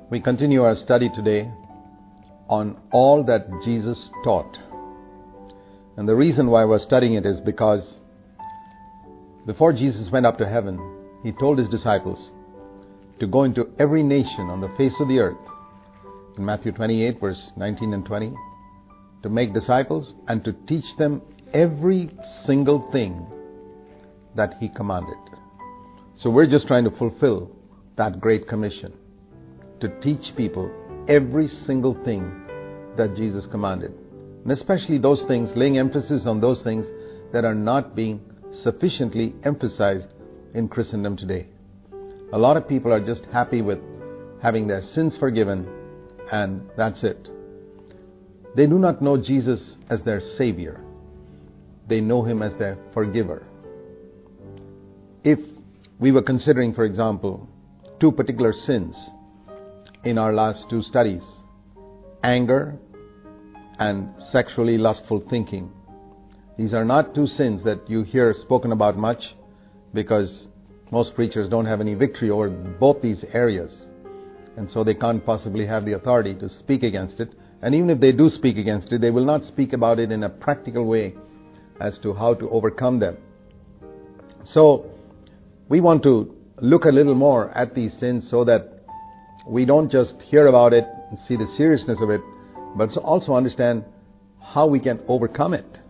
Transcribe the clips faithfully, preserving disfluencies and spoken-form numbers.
We continue our study today on all that Jesus taught. And the reason why we're studying it is because before Jesus went up to heaven, He told His disciples to go into every nation on the face of the earth, in Matthew twenty-eight, verse nineteen and twenty, to make disciples and to teach them every single thing that He commanded. So we're just trying to fulfill that great commission, to teach people every single thing that Jesus commanded. And especially those things, laying emphasis on those things that are not being sufficiently emphasized in Christendom today. A lot of people are just happy with having their sins forgiven, and that's it. They do not know Jesus as their Savior. They know Him as their forgiver. If we were considering, for example, two particular sins in our last two studies, anger and sexually lustful thinking. These are not two sins that you hear spoken about much because most preachers don't have any victory over both these areas, and so they can't possibly have the authority to speak against it. And even if they do speak against it, they will not speak about it in a practical way as to how to overcome them. So we want to look a little more at these sins so that we don't just hear about it and see the seriousness of it, but also understand how we can overcome it.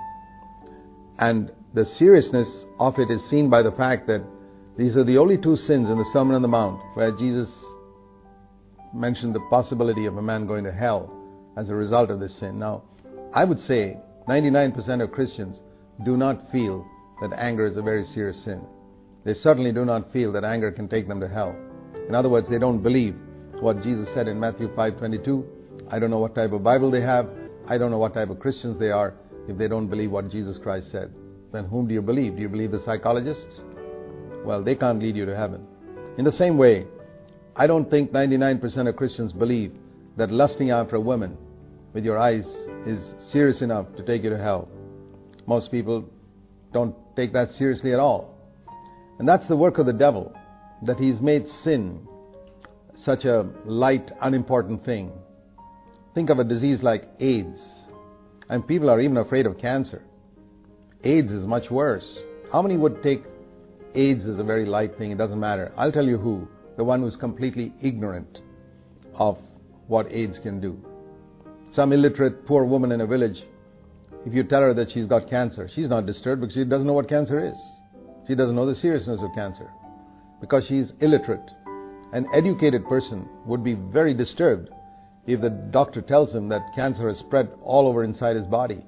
And the seriousness of it is seen by the fact that these are the only two sins in the Sermon on the Mount where Jesus mentioned the possibility of a man going to hell as a result of this sin. Now, I would say ninety-nine percent of Christians do not feel that anger is a very serious sin. They certainly do not feel that anger can take them to hell. In other words, they don't believe what Jesus said in Matthew five twenty-two. I don't know what type of Bible they have. I don't know what type of Christians they are if they don't believe what Jesus Christ said. Then whom do you believe? Do you believe the psychologists? Well, they can't lead you to heaven. In the same way, I don't think ninety-nine percent of Christians believe that lusting after a woman with your eyes is serious enough to take you to hell. Most people don't take that seriously at all. And that's the work of the devil, that he's made sin such a light, unimportant thing. Think of a disease like AIDS, and people are even afraid of cancer. AIDS is much worse. How many would take AIDS as a very light thing? It doesn't matter. I'll tell you who. The one who's completely ignorant of what AIDS can do. Some illiterate poor woman in a village, if you tell her that she's got cancer, she's not disturbed because she doesn't know what cancer is. She doesn't know the seriousness of cancer because she's illiterate. An educated person would be very disturbed if the doctor tells him that cancer has spread all over inside his body.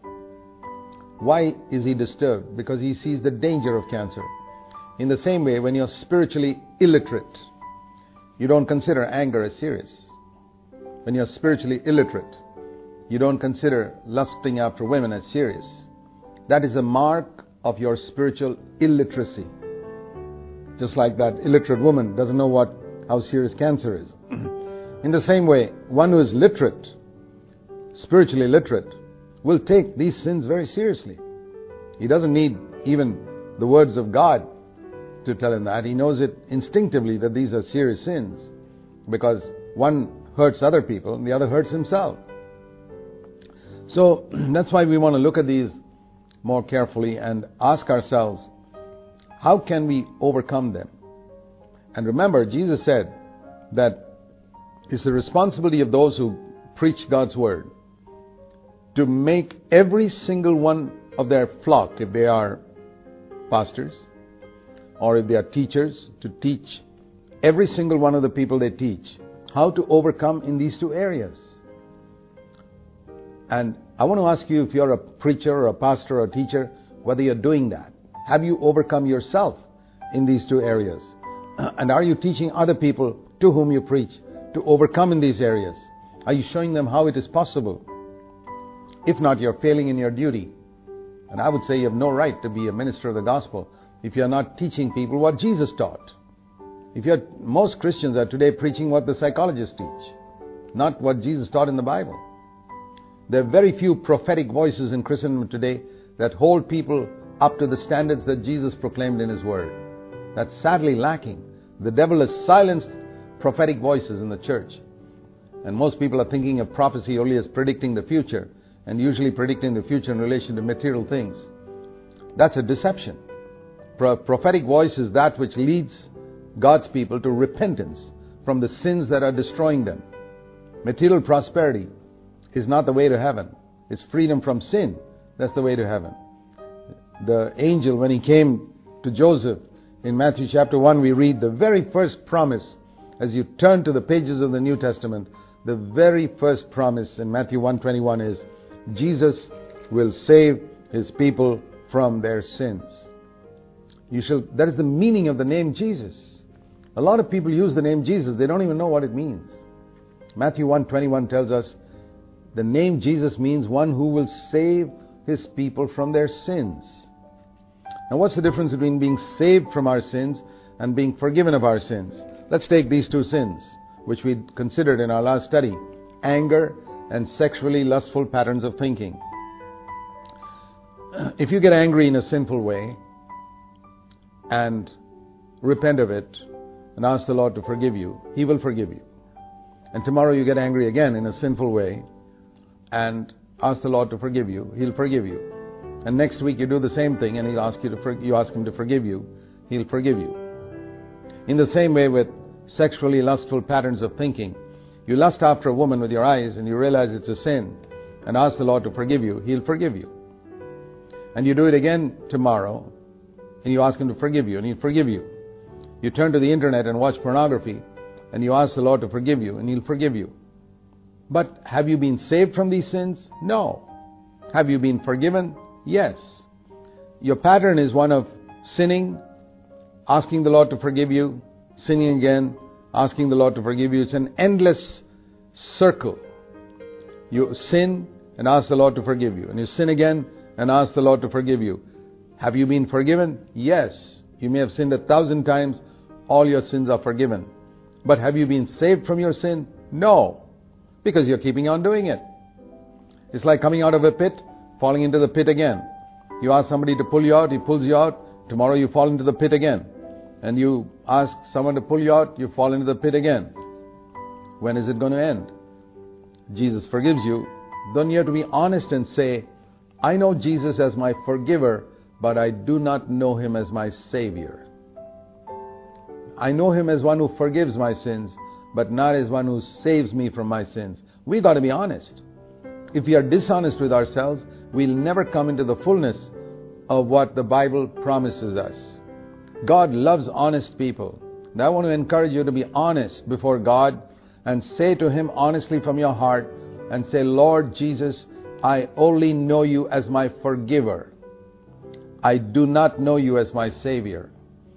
Why is he disturbed? Because he sees the danger of cancer. In the same way, when you're spiritually illiterate, you don't consider anger as serious. When you're spiritually illiterate, you don't consider lusting after women as serious. That is a mark of your spiritual illiteracy. Just like that illiterate woman doesn't know what how serious cancer is. In the same way, one who is literate, spiritually literate, will take these sins very seriously. He doesn't need even the words of God to tell him that. He knows it instinctively that these are serious sins because one hurts other people and the other hurts himself. So that's why we want to look at these more carefully and ask ourselves, how can we overcome them? And remember, Jesus said that it's the responsibility of those who preach God's word to make every single one of their flock, if they are pastors or if they are teachers, to teach every single one of the people they teach how to overcome in these two areas. And I want to ask you, if you're a preacher or a pastor or a teacher, whether you're doing that. Have you overcome yourself in these two areas? And are you teaching other people to whom you preach to overcome in these areas? Are you showing them how it is possible? If not, you're failing in your duty. And I would say you have no right to be a minister of the gospel if you're not teaching people what Jesus taught. If you're, most Christians are today preaching what the psychologists teach, not what Jesus taught in the Bible. There are very few prophetic voices in Christendom today that hold people up to the standards that Jesus proclaimed in His Word. That's sadly lacking. The devil has silenced prophetic voices in the church. And most people are thinking of prophecy only as predicting the future, and usually predicting the future in relation to material things. That's a deception. Pro- prophetic voice is that which leads God's people to repentance from the sins that are destroying them. Material prosperity is not the way to heaven. It's freedom from sin. That's the way to heaven. The angel, when he came to Joseph, in Matthew chapter one, we read the very first promise. As you turn to the pages of the New Testament, the very first promise in Matthew one twenty-one is, Jesus will save his people from their sins. You shall. That is the meaning of the name Jesus. A lot of people use the name Jesus. They don't even know what it means. Matthew one twenty-one tells us the name Jesus means one who will save his people from their sins. Now, what's the difference between being saved from our sins and being forgiven of our sins? Let's take these two sins, which we considered in our last study: anger and sexually lustful patterns of thinking. If you get angry in a sinful way and repent of it and ask the Lord to forgive you, He will forgive you. And tomorrow you get angry again in a sinful way and ask the Lord to forgive you, He'll forgive you. And next week you do the same thing and He'll ask you to for, you ask Him to forgive you, He'll forgive you. In the same way with sexually lustful patterns of thinking, you lust after a woman with your eyes and you realize it's a sin and ask the Lord to forgive you, He'll forgive you. And you do it again tomorrow and you ask Him to forgive you and He'll forgive you. You turn to the internet and watch pornography and you ask the Lord to forgive you and He'll forgive you. But have you been saved from these sins? No. Have you been forgiven? Yes. Your pattern is one of sinning, asking the Lord to forgive you, sinning again, asking the Lord to forgive you. It's an endless circle. You sin and ask the Lord to forgive you. And you sin again and ask the Lord to forgive you. Have you been forgiven? Yes. You may have sinned a thousand times. All your sins are forgiven. But have you been saved from your sin? No. Because you're keeping on doing it. It's like coming out of a pit, falling into the pit again. You ask somebody to pull you out, he pulls you out. Tomorrow you fall into the pit again. And you ask someone to pull you out, you fall into the pit again. When is it going to end? Jesus forgives you. Then you have to be honest and say, I know Jesus as my forgiver, but I do not know Him as my Savior. I know Him as one who forgives my sins, but not as one who saves me from my sins. We got to be honest. If we are dishonest with ourselves, we'll never come into the fullness of what the Bible promises us. God loves honest people. And I want to encourage you to be honest before God and say to Him honestly from your heart and say, Lord Jesus, I only know You as my forgiver. I do not know You as my Savior.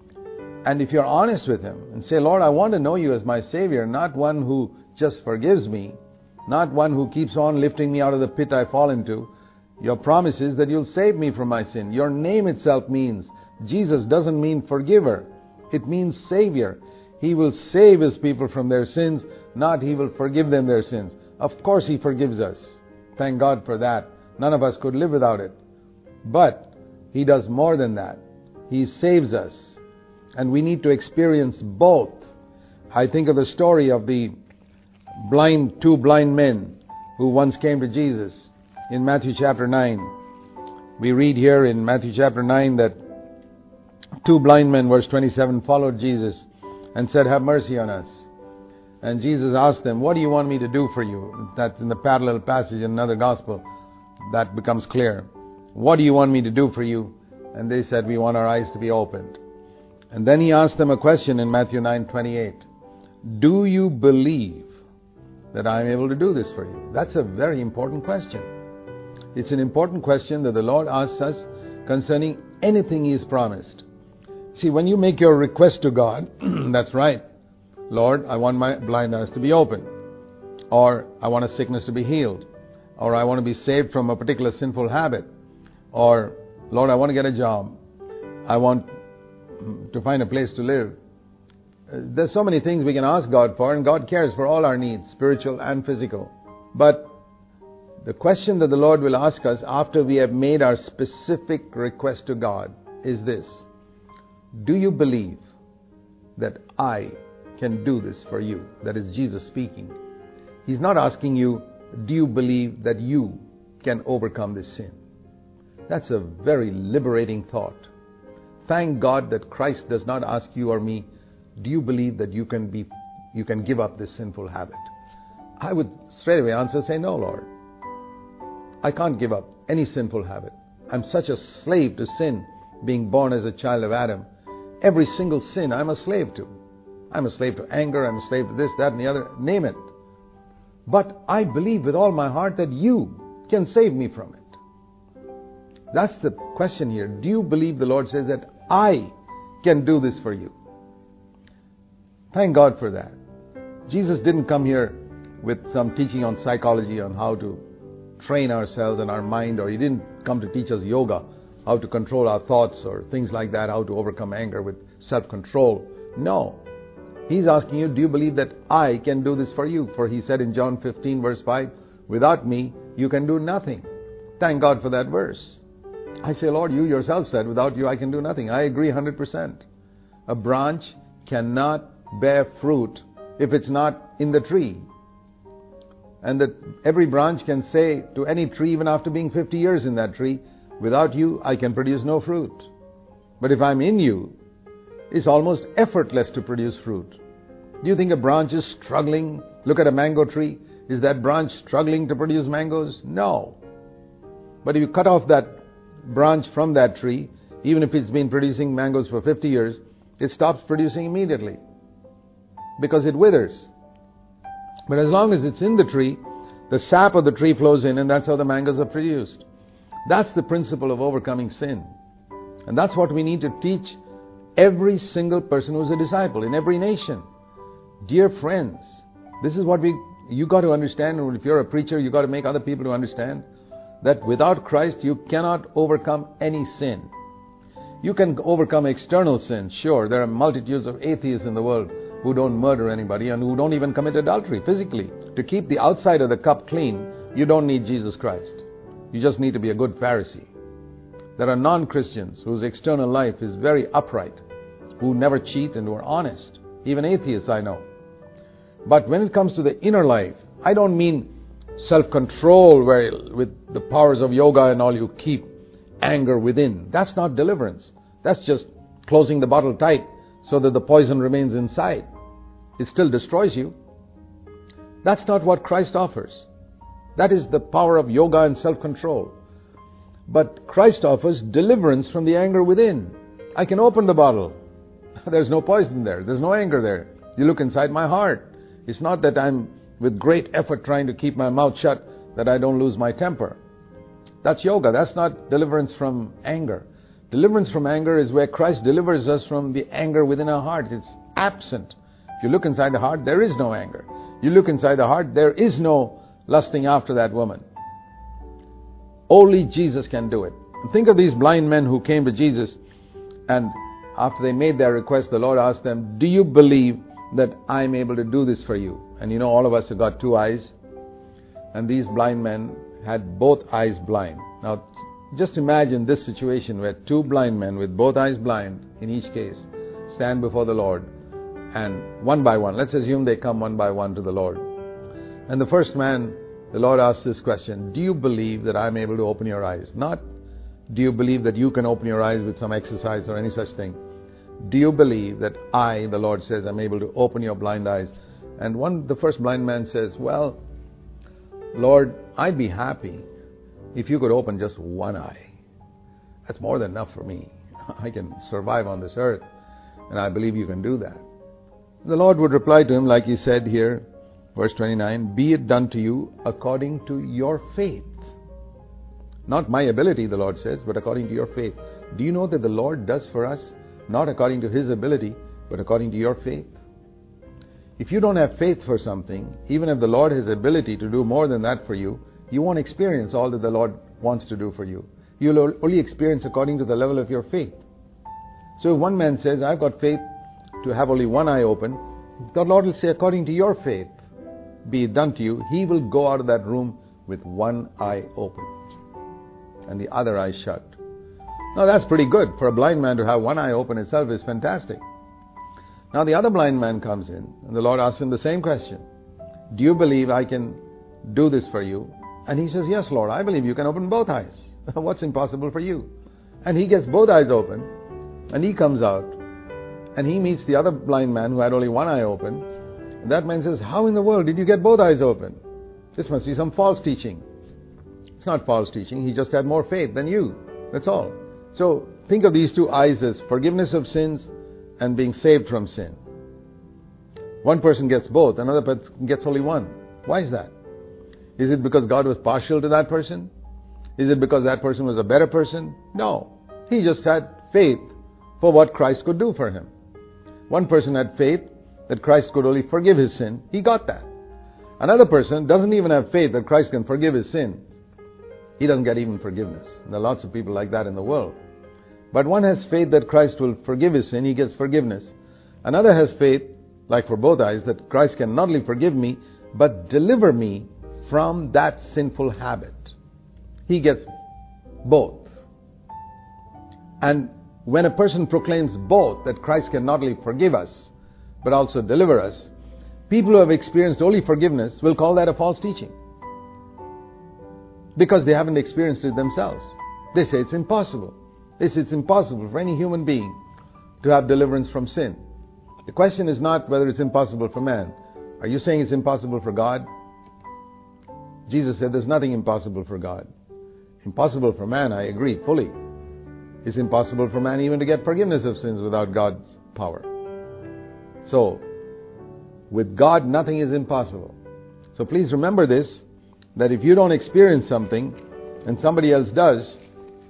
And if you're honest with Him and say, Lord, I want to know You as my Savior, not one who just forgives me, not one who keeps on lifting me out of the pit I fall into. Your promise is that You'll save me from my sin. Your name itself means, Jesus doesn't mean forgiver. It means Savior. He will save His people from their sins, not He will forgive them their sins. Of course He forgives us. Thank God for that. None of us could live without it. But He does more than that. He saves us. And we need to experience both. I think of the story of the blind, two blind men who once came to Jesus in Matthew chapter nine. We read here in Matthew chapter nine that two blind men, verse twenty-seven, followed Jesus and said, have mercy on us. And Jesus asked them, what do you want me to do for you? That's in the parallel passage in another gospel. That becomes clear. What do you want me to do for you? And they said, we want our eyes to be opened. And then He asked them a question in Matthew nine twenty-eight. Do you believe that I am able to do this for you? That's a very important question. It's an important question that the Lord asks us concerning anything He has promised. See, when you make your request to God, that's right. Lord, I want my blind eyes to be open. Or I want a sickness to be healed. Or I want to be saved from a particular sinful habit. Or, Lord, I want to get a job. I want to find a place to live. There's so many things we can ask God for, and God cares for all our needs, spiritual and physical. But the question that the Lord will ask us after we have made our specific request to God is this. Do you believe that I can do this for you. That is Jesus speaking. He's not asking you, do you believe that you can overcome this sin? That's a very liberating thought. Thank God that Christ does not ask you or me, do you believe that you can be, you can give up this sinful habit? I would straight away answer, say, no, Lord. I can't give up any sinful habit. I'm such a slave to sin, being born as a child of Adam. Every single sin I'm a slave to. I'm a slave to anger, I'm a slave to this, that, and the other, name it. But I believe with all my heart that you can save me from it. That's the question here. Do you believe the Lord says that I can do this for you? Thank God for that. Jesus didn't come here with some teaching on psychology, on how to train ourselves and our mind, or He didn't come to teach us yoga, how to control our thoughts or things like that, how to overcome anger with self-control. No. He's asking you, do you believe that I can do this for you? For He said in John fifteen verse five, without me, you can do nothing. Thank God for that verse. I say, Lord, you yourself said, without you I can do nothing. I agree one hundred percent. A branch cannot bear fruit if it's not in the tree. And that every branch can say to any tree, even after being fifty years in that tree, without you I can produce no fruit. But if I'm in you, it's almost effortless to produce fruit. Do you think a branch is struggling? Look at a mango tree. Is that branch struggling to produce mangoes? No. But if you cut off that branch from that tree, even if it's been producing mangoes for fifty years, it stops producing immediately because it withers. But as long as it's in the tree, the sap of the tree flows in, and that's how the mangoes are produced. That's the principle of overcoming sin. And that's what we need to teach every single person who's a disciple in every nation. Dear friends, this is what we you got to understand. And if you're a preacher, you got to make other people to understand that without Christ you cannot overcome any sin. You can overcome external sin, sure. There are multitudes of atheists in the world who don't murder anybody and who don't even commit adultery physically. To keep the outside of the cup clean, you don't need Jesus Christ. You just need to be a good Pharisee. There are non-Christians whose external life is very upright, who never cheat and who are honest. Even atheists I know. But when it comes to the inner life, I don't mean self-control where with the powers of yoga and all you keep anger within. That's not deliverance. That's just closing the bottle tight so that the poison remains inside. It still destroys you. That's not what Christ offers. That is the power of yoga and self-control. But Christ offers deliverance from the anger within. I can open the bottle. There's no poison there. There's no anger there. You look inside my heart. It's not that I'm with great effort trying to keep my mouth shut that I don't lose my temper. That's yoga. That's not deliverance from anger. Deliverance from anger is where Christ delivers us from the anger within our hearts. It's absent. If you look inside the heart, there is no anger. You look inside the heart, there is no lusting after that woman. Only Jesus can do it. Think of these blind men who came to Jesus, and after they made their request, the Lord asked them, do you believe that I'm able to do this for you? And you know, all of us have got two eyes, and these blind men had both eyes blind. Now, just imagine this situation where two blind men with both eyes blind, in each case, stand before the Lord, and one by one, let's assume they come one by one to the Lord. And the first man, the Lord asks this question, do you believe that I'm able to open your eyes? Not, do you believe that you can open your eyes with some exercise or any such thing? Do you believe that I, the Lord says, I'm able to open your blind eyes? And one, the first blind man says, well, Lord, I'd be happy if you could open just one eye. That's more than enough for me. I can survive on this earth, and I believe you can do that. The Lord would reply to him like He said here, verse twenty-nine, be it done to you according to your faith. Not my ability, the Lord says, but according to your faith. Do you know that the Lord does for us not according to His ability, but according to your faith? If you don't have faith for something, even if the Lord has ability to do more than that for you, you won't experience all that the Lord wants to do for you. You'll only experience according to the level of your faith. So if one man says, I've got faith to have only one eye open, the Lord will say, according to your faith, be it done to you. He will go out of that room with one eye open and the other eye shut. Now that's pretty good. For a blind man to have one eye open itself is fantastic. Now the other blind man comes in, and the Lord asks him the same question. Do you believe I can do this for you? And he says, yes, Lord, I believe you can open both eyes. What's impossible for you? And he gets both eyes open, and he comes out, and he meets the other blind man who had only one eye open. And that man says, how in the world did you get both eyes open? This must be some false teaching. It's not false teaching. He just had more faith than you. That's all. So think of these two eyes as forgiveness of sins and being saved from sin. One person gets both, another person gets only one. Why is that? Is it because God was partial to that person? Is it because that person was a better person? No. He just had faith for what Christ could do for him. One person had faith that Christ could only forgive his sin. He got that. Another person doesn't even have faith that Christ can forgive his sin. He doesn't get even forgiveness. There are lots of people like that in the world. But one has faith that Christ will forgive his sin. He gets forgiveness. Another has faith, like for both eyes, that Christ can not only forgive me, but deliver me from that sinful habit. He gets both. And when a person proclaims both, that Christ can not only forgive us, but also deliver us, people who have experienced only forgiveness will call that a false teaching. Because they haven't experienced it themselves. They say it's impossible. They say it's impossible for any human being to have deliverance from sin. The question is not whether it's impossible for man. Are you saying it's impossible for God? Jesus said there's nothing impossible for God. Impossible for man, I agree fully. It's impossible for man even to get forgiveness of sins without God's power. So, with God, nothing is impossible. So please remember this, that if you don't experience something and somebody else does,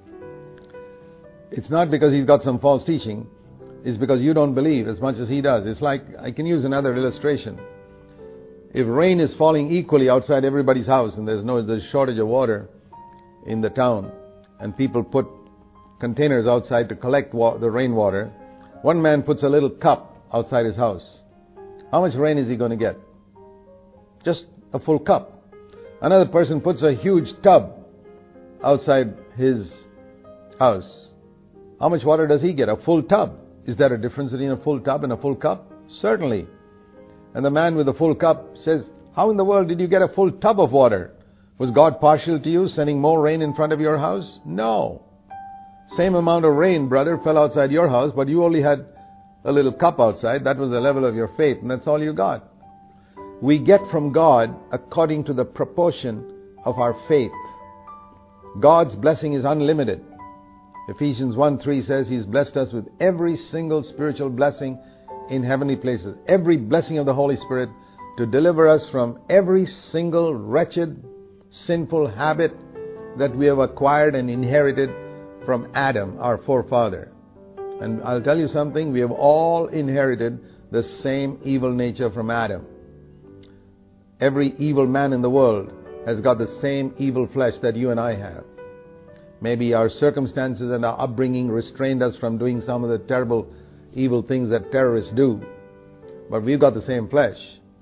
it's not because he's got some false teaching. It's because you don't believe as much as he does. It's like, I can use another illustration. If rain is falling equally outside everybody's house and there's no there's shortage of water in the town, and people put containers outside to collect wa- the rainwater, one man puts a little cup outside his house. How much rain is he going to get? Just a full cup. Another person puts a huge tub outside his house. How much water does he get? A full tub. Is there a difference between a full tub and a full cup? Certainly. And the man with a full cup says, how in the world did you get a full tub of water? Was God partial to you, sending more rain in front of your house? No. Same amount of rain, brother, fell outside your house, but you only had a little cup outside. That was the level of your faith, and that's all you got. We get from God according to the proportion of our faith. God's blessing is unlimited. Ephesians one three says He's blessed us with every single spiritual blessing in heavenly places. Every blessing of the Holy Spirit to deliver us from every single wretched, sinful habit that we have acquired and inherited from Adam, our forefather. And I'll tell you something, we have all inherited the same evil nature from Adam. Every evil man in the world has got the same evil flesh that you and I have. Maybe our circumstances and our upbringing restrained us from doing some of the terrible evil things that terrorists do. But we've got the same flesh.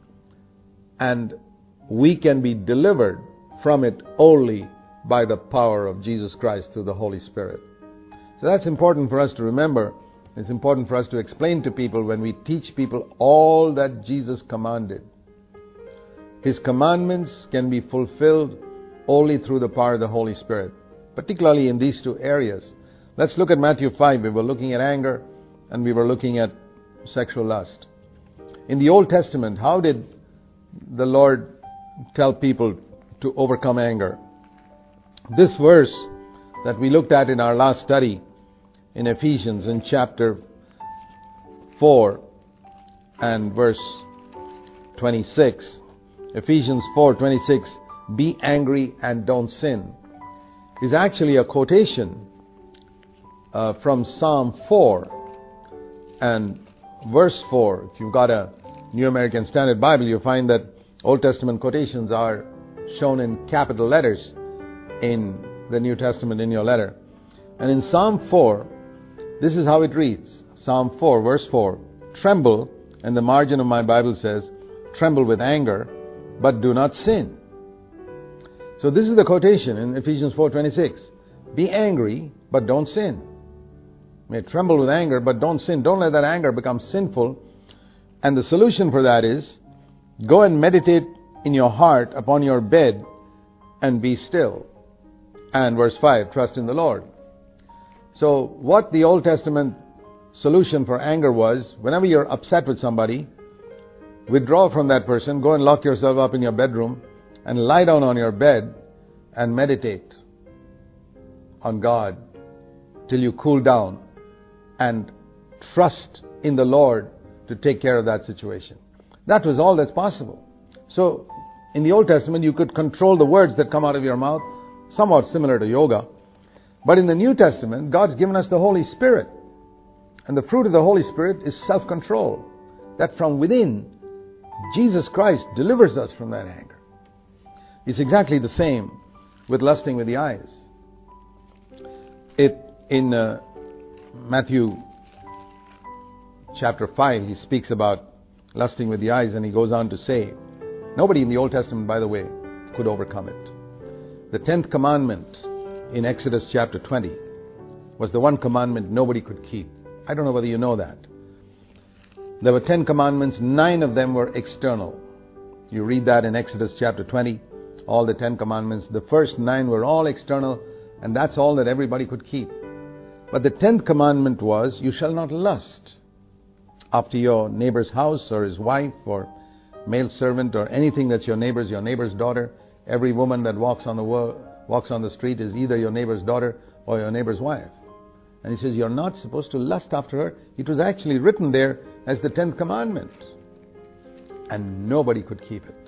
And we can be delivered from it only by the power of Jesus Christ through the Holy Spirit. So that's important for us to remember. It's important for us to explain to people when we teach people all that Jesus commanded. His commandments can be fulfilled only through the power of the Holy Spirit, particularly in these two areas. Let's look at Matthew five. We were looking at anger and we were looking at sexual lust. In the Old Testament, how did the Lord tell people to overcome anger? This verse that we looked at in our last study in Ephesians in chapter four and verse twenty-six. Ephesians four twenty-six, be angry and don't sin, is actually a quotation uh, from Psalm four and verse four. If you've got a New American Standard Bible, you'll find that Old Testament quotations are shown in capital letters in the New Testament in your letter. And in Psalm four, this is how it reads. Psalm four, verse four, tremble, and the margin of my Bible says, tremble with anger, but do not sin. So this is the quotation in Ephesians four twenty-six. Be angry, but don't sin. May tremble with anger, but don't sin. Don't let that anger become sinful And the solution for that is, go and meditate in your heart upon your bed and be still. And verse five, trust in the Lord. So what the Old Testament solution for anger was, whenever you're upset with somebody, withdraw from that person, go and lock yourself up in your bedroom and lie down on your bed and meditate on God till you cool down and trust in the Lord to take care of that situation. That was all that's possible. So in the Old Testament, you could control the words that come out of your mouth, somewhat similar to yoga. But in the New Testament, God's given us the Holy Spirit. And the fruit of the Holy Spirit is self-control. That from within, Jesus Christ delivers us from that anger. It's exactly the same with lusting with the eyes. It in uh, Matthew chapter five, he speaks about lusting with the eyes, and he goes on to say, nobody in the Old Testament, by the way, could overcome it. The tenth commandment in Exodus chapter twenty was the one commandment nobody could keep. I don't know whether you know that. There were ten commandments, nine of them were external. You read that in Exodus chapter twenty, all the ten commandments. The first nine were all external, and that's all that everybody could keep. But the tenth commandment was, you shall not lust after your neighbor's house or his wife or male servant or anything that's your neighbor's, your neighbor's daughter. Every woman that walks on the world, walks on the street is either your neighbor's daughter or your neighbor's wife. And he says, you're not supposed to lust after her. It was actually written there as the tenth commandment. And nobody could keep it.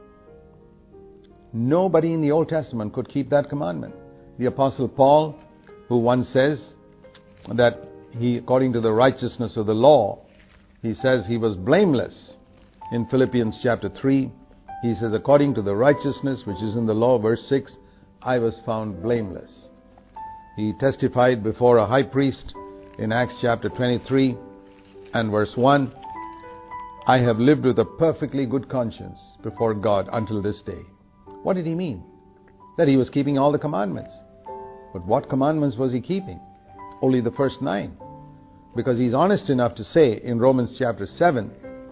Nobody in the Old Testament could keep that commandment. The Apostle Paul, who once says that he, according to the righteousness of the law, he says he was blameless. In Philippians chapter three, he says, according to the righteousness which is in the law, verse six, I was found blameless. He testified before a high priest in Acts chapter twenty-three and verse one, I have lived with a perfectly good conscience before God until this day. What did he mean? That he was keeping all the commandments. But what commandments was he keeping? Only the first nine. Because he's honest enough to say in Romans chapter seven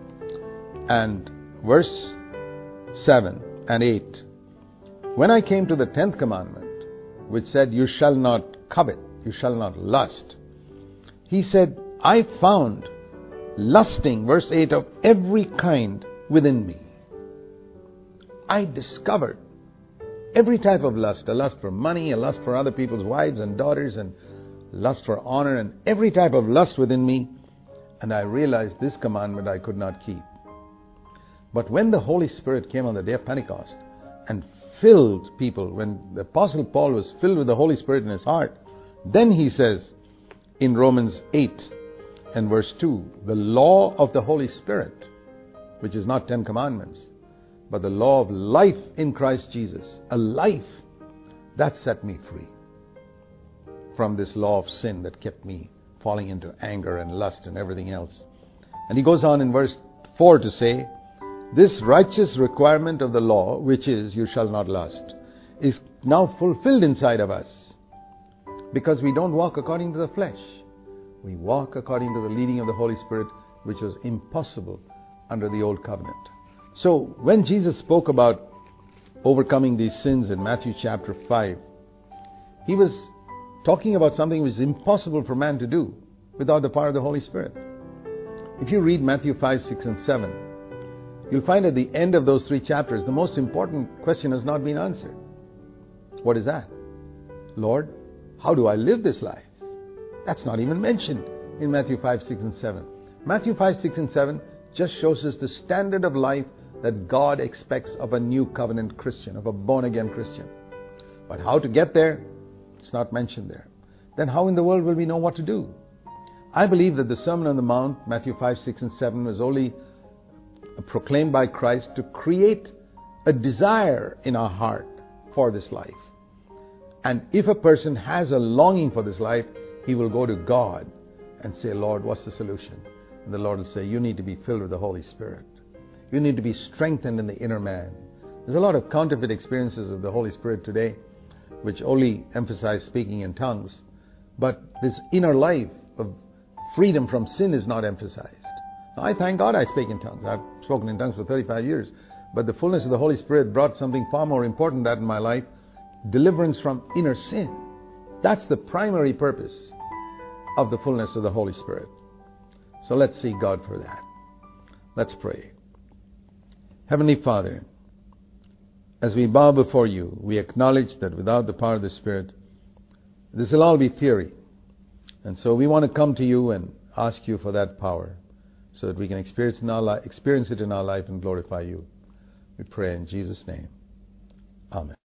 and verse seven and eight, when I came to the tenth commandment, which said, you shall not covet, you shall not lust, he said, I found lusting, verse eight, of every kind within me. I discovered every type of lust, a lust for money, a lust for other people's wives and daughters, and lust for honor, and every type of lust within me. And I realized this commandment I could not keep. But when the Holy Spirit came on the day of Pentecost and filled people, when the Apostle Paul was filled with the Holy Spirit in his heart, then he says in Romans eight and verse two, the law of the Holy Spirit, which is not Ten Commandments, but the law of life in Christ Jesus, a life, that set me free from this law of sin that kept me falling into anger and lust and everything else. And he goes on in verse four to say, this righteous requirement of the law, which is, you shall not lust, is now fulfilled inside of us because we don't walk according to the flesh. We walk according to the leading of the Holy Spirit, which was impossible under the old covenant. So when Jesus spoke about overcoming these sins in Matthew chapter five, he was talking about something which is impossible for man to do without the power of the Holy Spirit. If you read Matthew five, six and seven, you'll find at the end of those three chapters, the most important question has not been answered. What is that? Lord, how do I live this life? That's not even mentioned in Matthew five, six and seven. Matthew five, six and seven just shows us the standard of life that God expects of a new covenant Christian, of a born-again Christian. But how to get there, it's not mentioned there. Then how in the world will we know what to do? I believe that the Sermon on the Mount, Matthew five, six and seven, was only proclaimed by Christ to create a desire in our heart for this life. And if a person has a longing for this life, he will go to God and say, Lord, what's the solution? And the Lord will say, you need to be filled with the Holy Spirit. You need to be strengthened in the inner man. There's a lot of counterfeit experiences of the Holy Spirit today, which only emphasize speaking in tongues. But this inner life of freedom from sin is not emphasized. I thank God I speak in tongues. I've spoken in tongues for thirty-five years. But the fullness of the Holy Spirit brought something far more important than that in my life. Deliverance from inner sin. That's the primary purpose of the fullness of the Holy Spirit. So let's seek God for that. Let's pray. Heavenly Father, as we bow before you, we acknowledge that without the power of the Spirit, this will all be theory. And so we want to come to you and ask you for that power so that we can experience, in our li- experience it in our life and glorify you. We pray in Jesus' name. Amen.